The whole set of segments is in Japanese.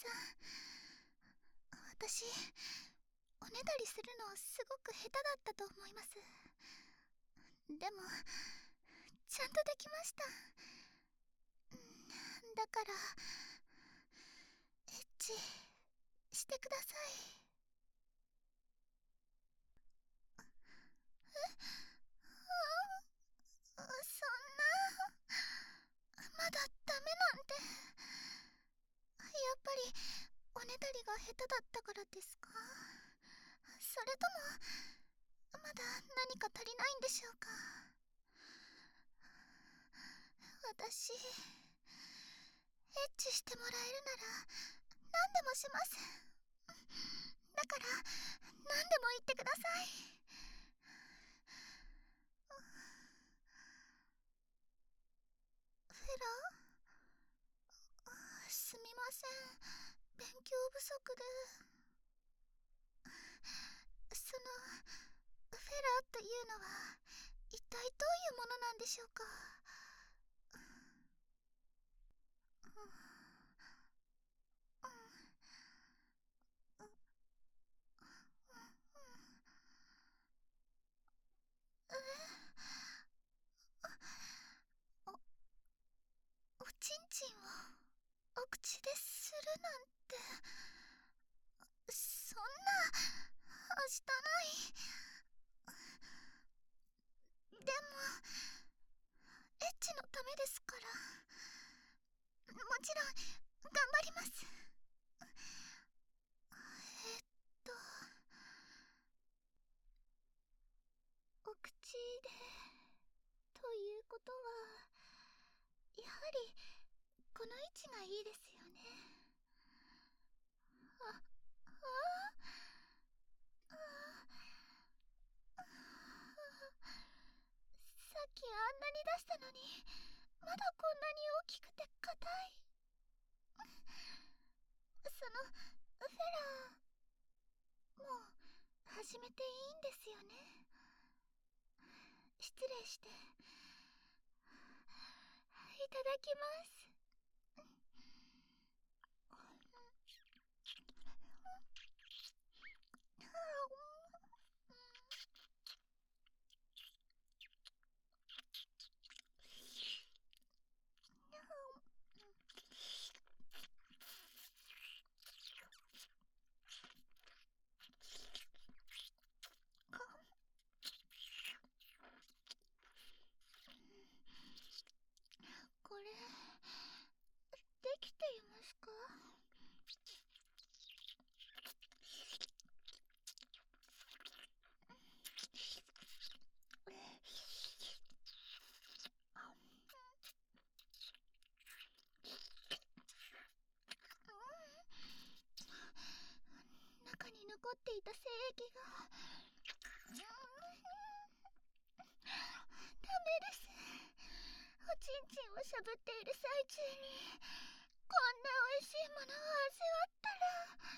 さん、私おねだりするのすごく下手だったと思います。でもちゃんとできました。だからエッチしてください。そんな、まだダメなんて。やっぱりおねだりが下手だったからですか？それともまだ何か足りないんでしょうか？私エッチしてもらえるなら何でもします。だから何でも言ってください。フェラ、すみません、勉強不足で。そのフェラというのは一体どういうものなんでしょうか？おちんちんをお口でするなんて、そんなはしたない。でもエッチのためですから、もちろん頑張ります。えっとお口でということは、やはりこの位置がいいですよね。さっきあんなに出したのに、まだこんなに大きくて硬い。そのフェラー、もう始めていいんですよね？失礼して。いただきます。これできていますか？中に残っていた精液がダメです。おちんちんをしゃぶっている最中にこんな美味しいものを味わったら。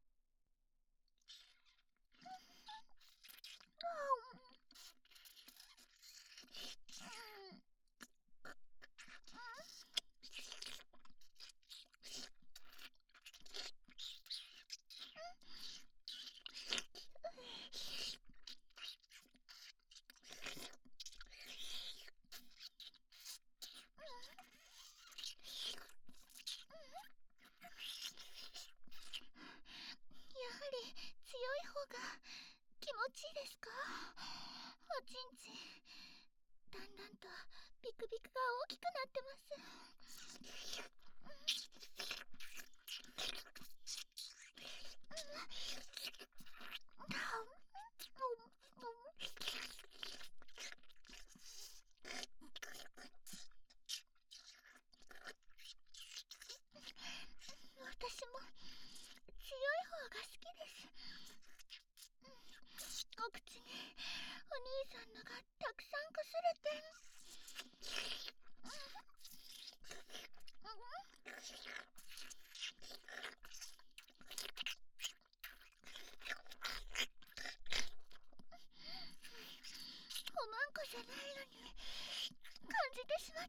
やはり強い方が気持ちいいですか？おちんちんだんだんとビクビクが大きくなってます。私も強い方が好きです。お口にお兄さんのがたくさんこすれて。おまんこじゃないのに感じてしまって。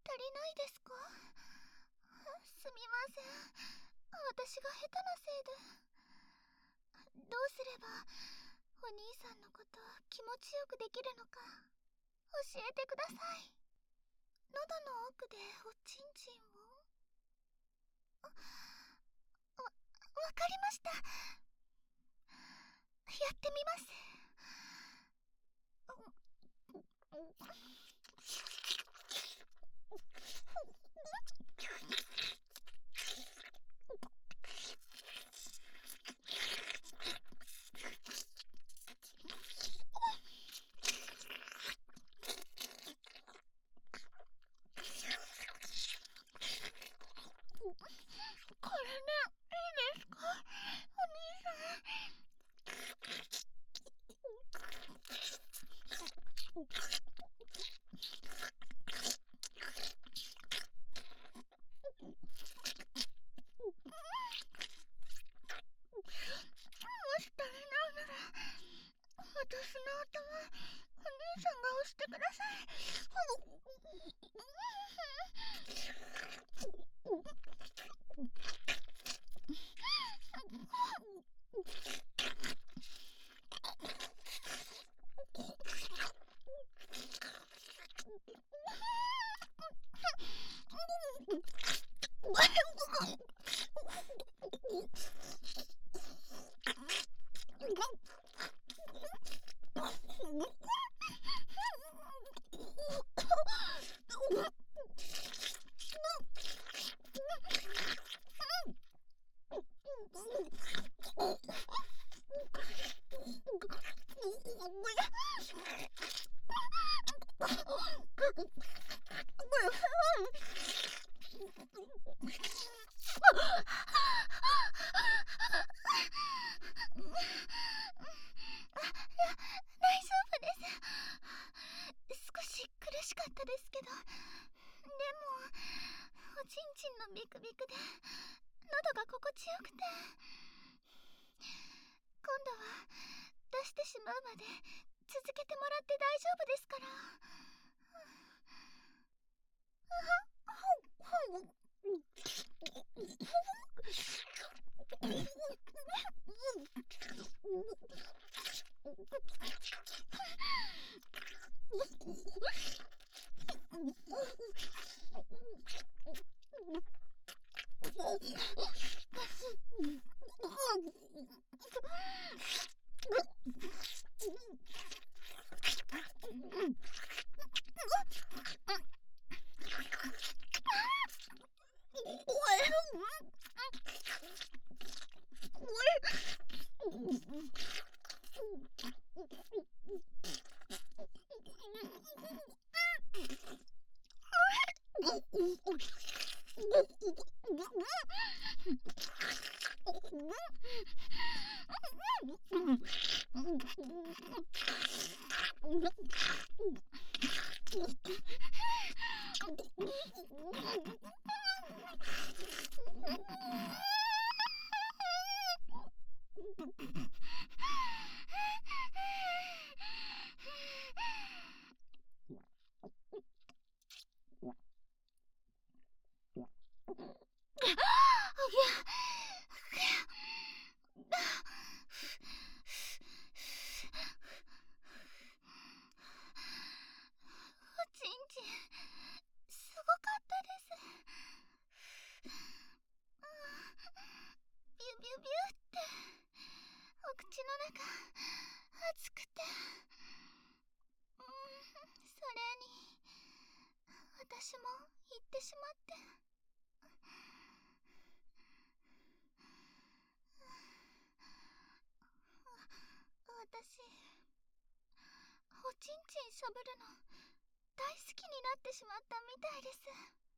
足りないですか？すみません。私が下手なせいで。どうすればお兄さんのこと気持ちよくできるのか教えてください。喉の奥でおちんちんを。わかりました。やってみます。これね、いいですか？お兄さん。もし足りないなら、私の頭、お兄さんが押してください。大丈夫です。少し苦しかったですけど、でもおちんちんのビクビクで喉が心地よくて、今度は出してしまうまで続けてもらって大丈夫ですから。おちんちんすごかったです。ビュビュビュってお口の中熱くて、それに私も行ってしまって。私おちんちんしゃぶるの大好きになってしまったみたいです。